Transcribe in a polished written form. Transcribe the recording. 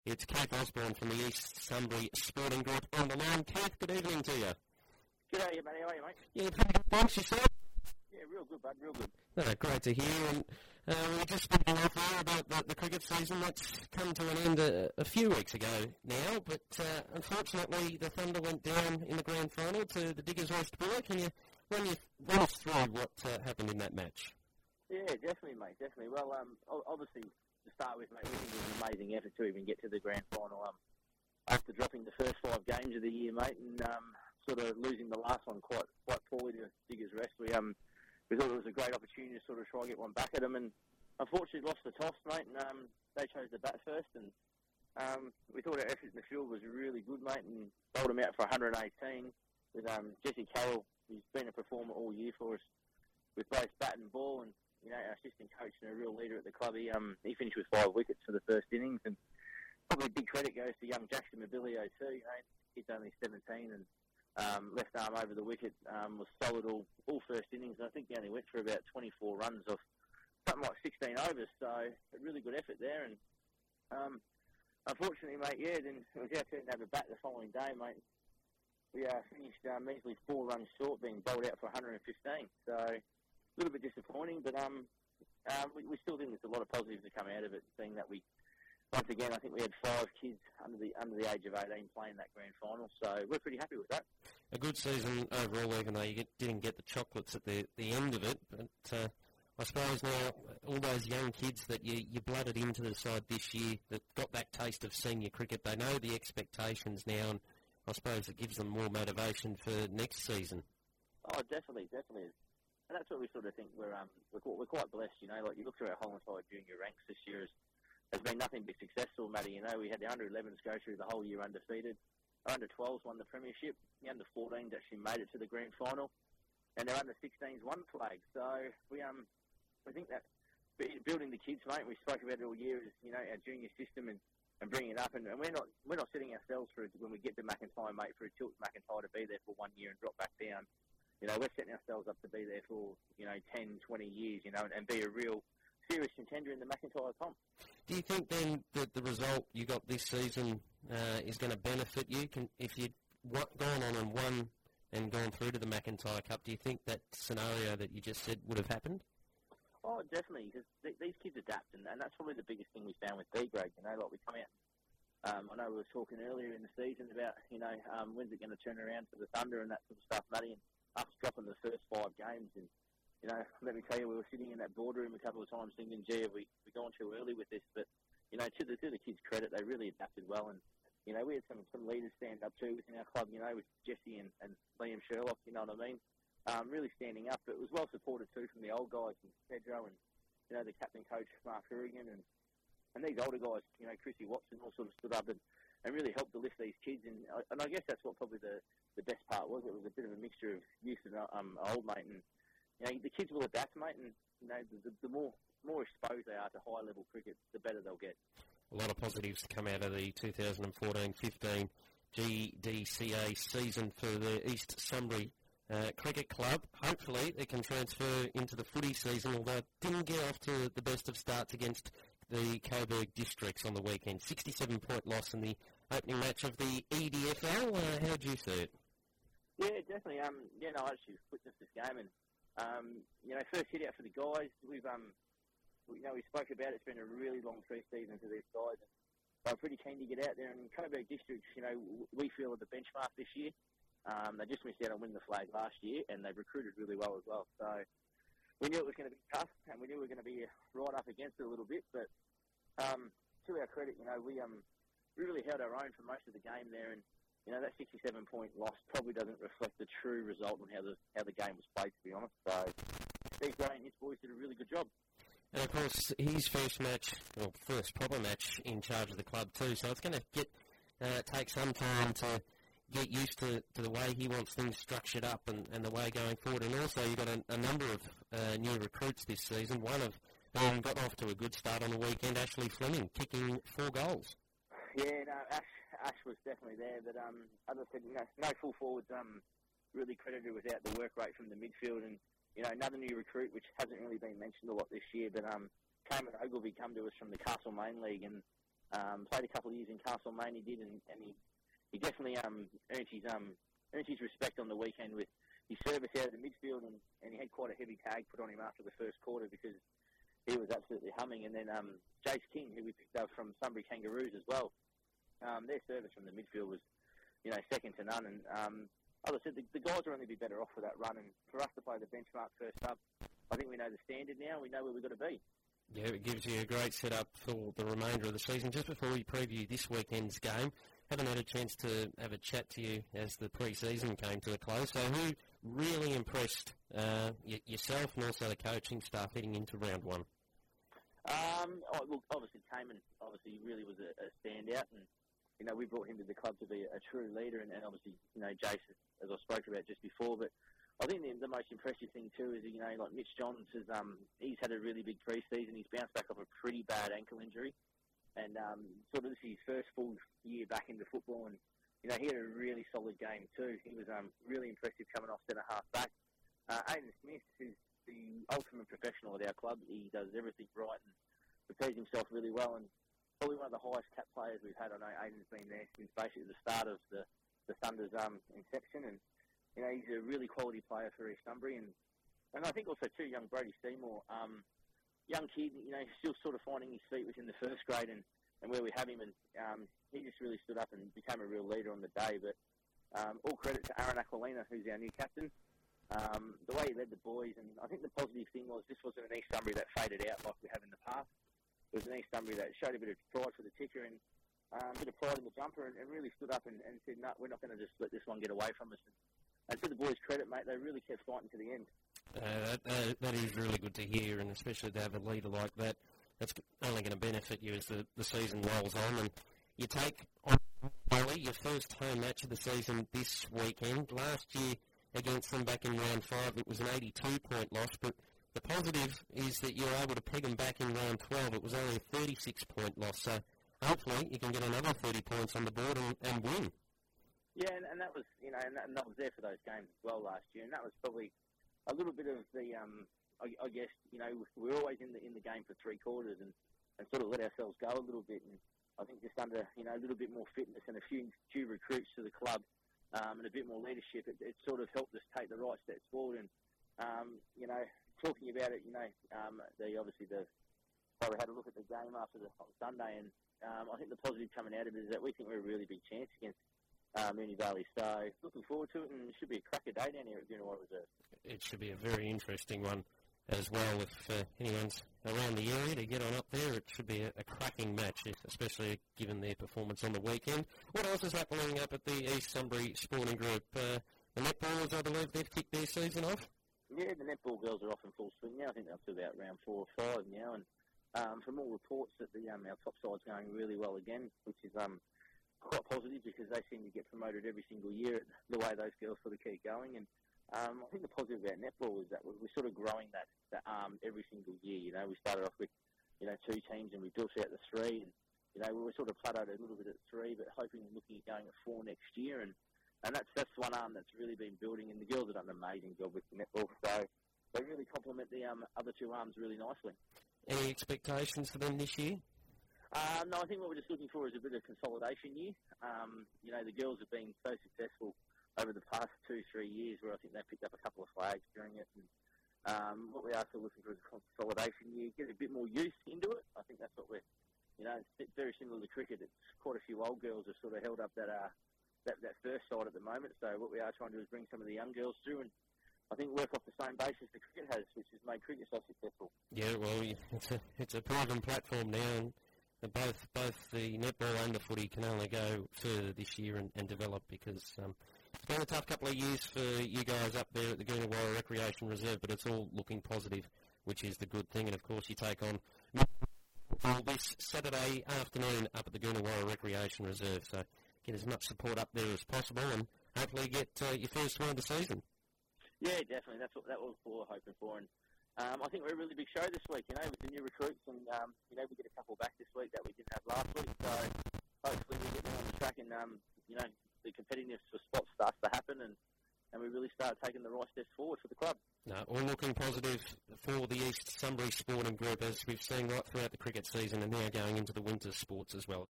It's Keith Osborne from the East Sunbury Sporting Group on the line. Keith, good evening to you. G'day, buddy. How are you, mate? Yeah, pretty good. Thanks, yourself? Yeah, real good, bud. Real good. Great to hear. And we were just speaking off air about the cricket season. That's come to an end a few weeks ago now, but unfortunately the Thunder went down in the grand final to the Diggers West Buller. Can you run us through what happened in that match? Yeah, definitely, mate. Definitely. Well, obviously, to start with, mate, we think it was an amazing effort to even get to the grand final. After dropping the first 5 games of the year, mate, and sort of losing the last one quite poorly to Diggers West, we thought it was a great opportunity to sort of try and get one back at them, and unfortunately lost the toss, mate, and they chose to bat first, and we thought our effort in the field was really good, mate, and bowled them out for 118 with Jesse Carroll, who's been a performer all year for us with both bat and ball, and you know, our assistant coach and a real leader at the club. He finished with 5 wickets for the first innings, and probably big credit goes to young Jackson Mobilio too. You know, he's only 17 and left arm over the wicket, was solid all first innings. And I think he only went for about 24 runs off something like 16 overs. So a really good effort there. And unfortunately, mate, then it was our turn to have a bat the following day, mate. We finished measly 4 runs short, being bowled out for 115. So a little bit disappointing, but we still think there's a lot of positives to come out of it, seeing that once again, I think we had 5 kids under the age of 18 playing that grand final, so we're pretty happy with that. A good season overall, even though you didn't get the chocolates at the end of it, but I suppose now all those young kids that you blooded into the side this year that got that taste of senior cricket, they know the expectations now, and I suppose it gives them more motivation for next season. Oh, definitely. And that's what we sort of think we're quite blessed, you know. Like you look through our Hollandside junior ranks this year, has been nothing but successful, Matty. You know, we had the under-11s go through the whole year undefeated. Our under-12s won the premiership. The under-14s actually made it to the grand final, and our under-16s won flag. So we think that building the kids, mate. We spoke about it all year. Is, you know, our junior system and bringing it up, and we're not setting ourselves for when we get to McIntyre, mate, for a tilt McIntyre to be there for 1 year and drop back down. You know, we're setting ourselves up to be there for, you know, 10, 20 years, you know, and be a real serious contender in the McIntyre comp. Do you think then that the result you got this season is going to benefit you? If you'd gone on and won and gone through to the McIntyre Cup, do you think that scenario that you just said would have happened? Oh, definitely, because these kids adapt, and that's probably the biggest thing we found with B-grade. You know, like we come out, I know we were talking earlier in the season about, you know, when's it going to turn around for the Thunder and that sort of stuff, Matty, and us dropping the first 5 games, and you know, let me tell you, we were sitting in that boardroom a couple of times thinking, gee, have we gone too early with this? But, you know, to the kids' credit, they really adapted well. And, you know, we had some leaders stand up too within our club, you know, with Jesse and Liam Sherlock, you know what I mean? Really standing up. But it was well supported too from the old guys, and Pedro and, you know, the captain coach, Mark Hourigan, and these older guys, you know, Chrissy Watson all sort of stood up and really helped to lift these kids. And I guess that's what probably the best part was. It was a bit of a mixture of youth and old, mate. And, you know, the kids will adapt, mate, and, you know, the more exposed they are to high-level cricket, the better they'll get. A lot of positives to come out of the 2014-15 GDCA season for the East Sunbury Cricket Club. Hopefully they can transfer into the footy season, although it didn't get off to the best of starts against the Coburg Districts on the weekend. 67-point loss in the opening match of the EDFL. How do you see it? Yeah, definitely. I actually witnessed this game, and you know, first hit out for the guys. We spoke about it. It's been a really long pre-season for these guys, and they're pretty keen to get out there. And Coburg Districts, you know, we feel are the benchmark this year. They just missed out on winning the flag last year, and they've recruited really well as well. So we knew it was going to be tough, and we knew we were going to be right up against it a little bit. But to our credit, you know, we really held our own for most of the game there, and you know, that 67-point loss probably doesn't reflect the true result and how the game was played, to be honest. So Steve Gray and his boys did a really good job. And, of course, his first proper match in charge of the club too, so it's going to take some time to get used to the way he wants things structured up and the way going forward. And also you've got a number of new recruits this season. One of them got off to a good start on the weekend, Ashley Fleming, kicking 4 goals. Yeah, no, Ash was definitely there, but as I said, you know, no full forwards really credited without the work rate from the midfield. And you know, another new recruit, which hasn't really been mentioned a lot this year, but Cameron Ogilvie come to us from the Castlemaine League, and Played a couple of years in Castlemaine, he did, and he definitely earned his respect on the weekend with his service out of the midfield, and he had quite a heavy tag put on him after the first quarter because he was absolutely humming. And then Jace King, who we picked up from Sunbury Kangaroos as well, their service from the midfield was, second to none. And as I said, the guys will only be better off for that run, and for us to play the benchmark first up, I think we know the standard now. We know where we've got to be. Yeah, it gives you a great setup for the remainder of the season. Just before we preview this weekend's game, haven't had a chance to have a chat to you as the pre-season came to a close. So who really impressed yourself and also the coaching staff heading into round one? Look, obviously Cayman really was a standout, and we brought him to the club to be a true leader, and obviously Jason, as I spoke about just before, but I think the most impressive thing too is like Mitch Johns he's had a really big pre-season. He's bounced back off a pretty bad ankle injury, and sort of this is his first full year back into football, and he had a really solid game too. He was really impressive coming off centre half back. Aidan Smith, who's the ultimate professional at our club, he does everything right and prepares himself really well, and probably one of the highest cap players we've had. I know Aidan's been there since basically the start of the Thunder's inception, and he's a really quality player for East Sunbury, and I think also too, young Brody Seymour, young kid, still sort of finding his feet within the first grade and where we have him, and he just really stood up and became a real leader on the day. But all credit to Aaron Aquilina, who's our new captain. The way he led the boys, and I think the positive thing was this wasn't an East Sunbury that faded out like we have in the past. It was an East Sunbury that showed a bit of pride for the ticker and a bit of pride in the jumper, and really stood up and said, no, we're not going to just let this one get away from us. And to the boys' credit, mate, they really kept fighting to the end. That is really good to hear, and especially to have a leader like that. That's only going to benefit you as the season rolls on. And you take on your first home match of the season this weekend. Last year against them back in round 5, it was an 82-point loss, but the positive is that you were able to peg them back in round 12. It was only a 36-point loss, so hopefully you can get another 30 points on the board and win. Yeah, and that was, and that was there for those games as well last year, and that was probably a little bit of the, I guess, we're always in the game for three quarters and sort of let ourselves go a little bit, and I think just under, a little bit more fitness and a few recruits to the club, and a bit more leadership, it sort of helped us take the right steps forward, and, talking about it, obviously we had a look at the game after on Sunday, and I think the positive coming out of it is that we think we're a really big chance against Moonee Valley. So looking forward to it, and it should be a cracker day down here at Goonawarra Reserve. It should be a very interesting one as well. If anyone's around the area to get on up there, it should be a cracking match, especially given their performance on the weekend. What else is happening up at the East Sunbury Sporting Group? The netballers, I believe, they've kicked their season off? Yeah, the netball girls are off in full swing now. I think they're up to about round 4 or 5 now, and from all reports that our top side's going really well again, which is quite positive because they seem to get promoted every single year the way those girls sort of keep going. And I think the positive about netball is that we're sort of growing that arm every single year. We started off with 2 teams and we built out the 3, and we were sort of plateaued a little bit at 3, but hoping and looking at going at 4 next year, and that's one arm that's really been building, and the girls have done an amazing job with the netball, so they really complement the other 2 arms really nicely. Any expectations for them this year? No, I think what we're just looking for is a bit of consolidation year. The girls have been so successful over the past 2-3 years where I think they picked up a couple of flags during it. And what we are still looking for is a consolidation year, get a bit more youth into it. I think that's what we're, it's very similar to cricket. It's quite a few old girls have sort of held up that first side at the moment. So what we are trying to do is bring some of the young girls through and I think work off the same basis the cricket has, which has made cricket so successful. Yeah, well, it's a proven platform now, and both the netball and the footy can only go further this year and develop because it's been a tough couple of years for you guys up there at the Goonawarra Recreation Reserve, but it's all looking positive, which is the good thing. And of course, you take on this Saturday afternoon up at the Goonawarra Recreation Reserve, so get as much support up there as possible and hopefully get your first win of the season. Yeah, definitely. That's what we're hoping for. And I think we're a really big show this week, with the new recruits. And, we get a couple back this week that we didn't have last week. So hopefully we get them on the track and, the competitiveness for spots starts to happen. And we really start taking the right steps forward for the club. No, all looking positive for the East Sunbury Sporting Group, as we've seen right throughout the cricket season and now going into the winter sports as well.